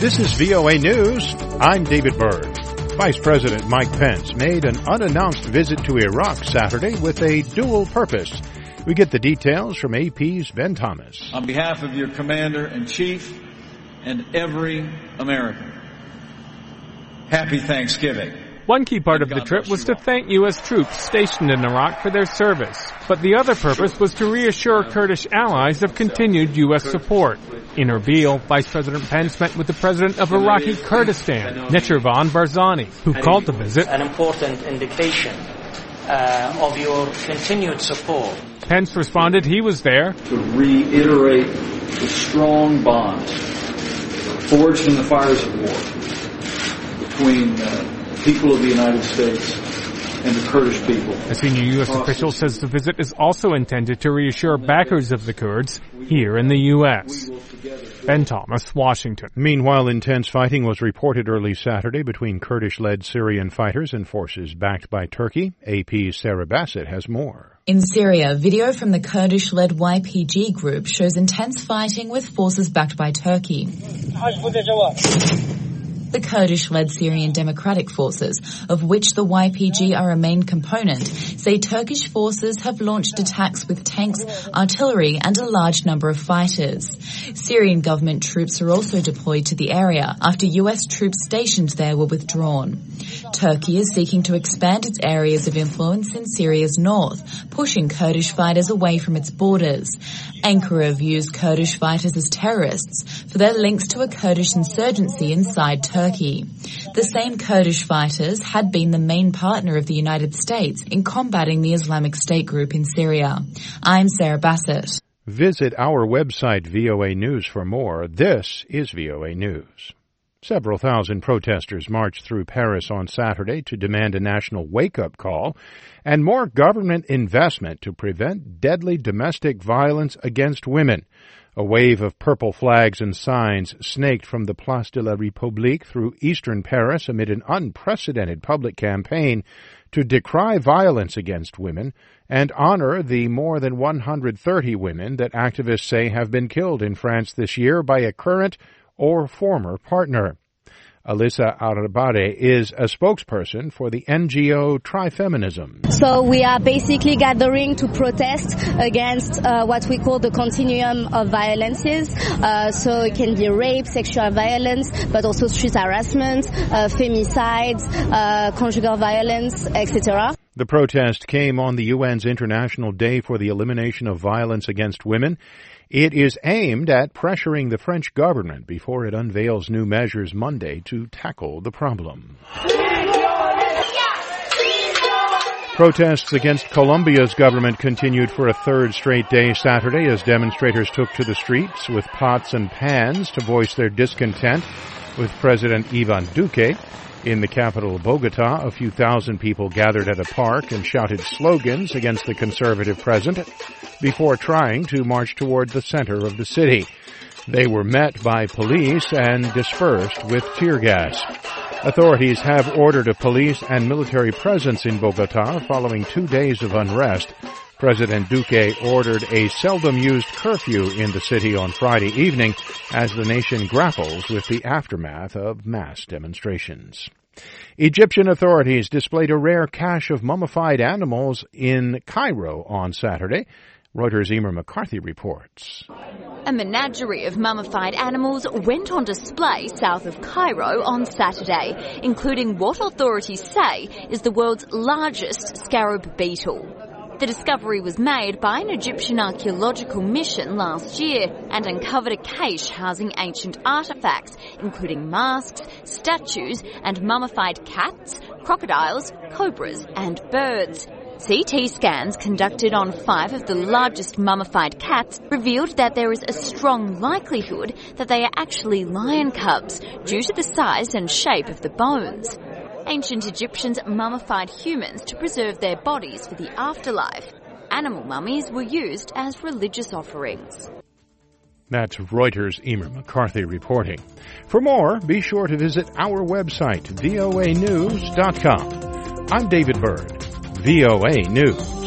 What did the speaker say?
This is VOA News. I'm David Byrd. Vice President Mike Pence made an unannounced visit to Iraq Saturday with a dual purpose. We get the details from AP's Ben Thomas. On behalf of your Commander-in-Chief and every American, happy Thanksgiving. One key part of the trip was to thank U.S. troops stationed in Iraq for their service. But the other purpose was to reassure Kurdish allies of continued U.S. support. In Erbil, Vice President Pence met with the president of Iraqi Kurdistan, Nechirvan Barzani, who called the visit an important indication of your continued support. Pence responded he was there to reiterate the strong bonds forged in the fires of war between people of the United States and the Kurdish people. A senior U.S. official says the visit is also intended to reassure backers of the Kurds here in the U.S. Ben Thomas, Washington. Meanwhile, intense fighting was reported early Saturday between Kurdish-led Syrian fighters and forces backed by Turkey. AP's Sarah Bassett has more. In Syria, video from the Kurdish-led YPG group shows intense fighting with forces backed by Turkey. The Kurdish-led Syrian Democratic Forces, of which the YPG are a main component, say Turkish forces have launched attacks with tanks, artillery and a large number of fighters. Syrian government troops are also deployed to the area after US troops stationed there were withdrawn. Turkey is seeking to expand its areas of influence in Syria's north, pushing Kurdish fighters away from its borders. Ankara views Kurdish fighters as terrorists for their links to a Kurdish insurgency inside Turkey. The same Kurdish fighters had been the main partner of the United States in combating the Islamic State group in Syria. I'm Sarah Bassett. Visit our website, VOA News, for more. This is VOA News. Several thousand protesters marched through Paris on Saturday to demand a national wake-up call and more government investment to prevent deadly domestic violence against women. A wave of purple flags and signs snaked from the Place de la République through eastern Paris amid an unprecedented public campaign to decry violence against women and honor the more than 130 women that activists say have been killed in France this year by a current or former partner. Alyssa Arabade is a spokesperson for the NGO Trifeminism. So we are basically gathering to protest against what we call the continuum of violences. So it can be rape, sexual violence, but also street harassment, femicides, conjugal violence, etc. The protest came on the UN's International Day for the Elimination of Violence Against Women. It is aimed at pressuring the French government before it unveils new measures Monday to tackle the problem. Protests against Colombia's government continued for a third straight day Saturday as demonstrators took to the streets with pots and pans to voice their discontent with President Ivan Duque. In the capital of Bogota, a few thousand people gathered at a park and shouted slogans against the conservative president before trying to march toward the center of the city. They were met by police and dispersed with tear gas. Authorities have ordered a police and military presence in Bogota following 2 days of unrest. President Duque ordered a seldom-used curfew in the city on Friday evening as the nation grapples with the aftermath of mass demonstrations. Egyptian authorities displayed a rare cache of mummified animals in Cairo on Saturday. Reuters' Emer McCarthy reports. A menagerie of mummified animals went on display south of Cairo on Saturday, including what authorities say is the world's largest scarab beetle. The discovery was made by an Egyptian archaeological mission last year and uncovered a cache housing ancient artefacts, including masks, statues, and mummified cats, crocodiles, cobras, and birds. CT scans conducted on 5 of the largest mummified cats revealed that there is a strong likelihood that they are actually lion cubs due to the size and shape of the bones. Ancient Egyptians mummified humans to preserve their bodies for the afterlife. Animal mummies were used as religious offerings. That's Reuters' Emer McCarthy reporting. For more, be sure to visit our website, voanews.com. I'm David Byrd, VOA News.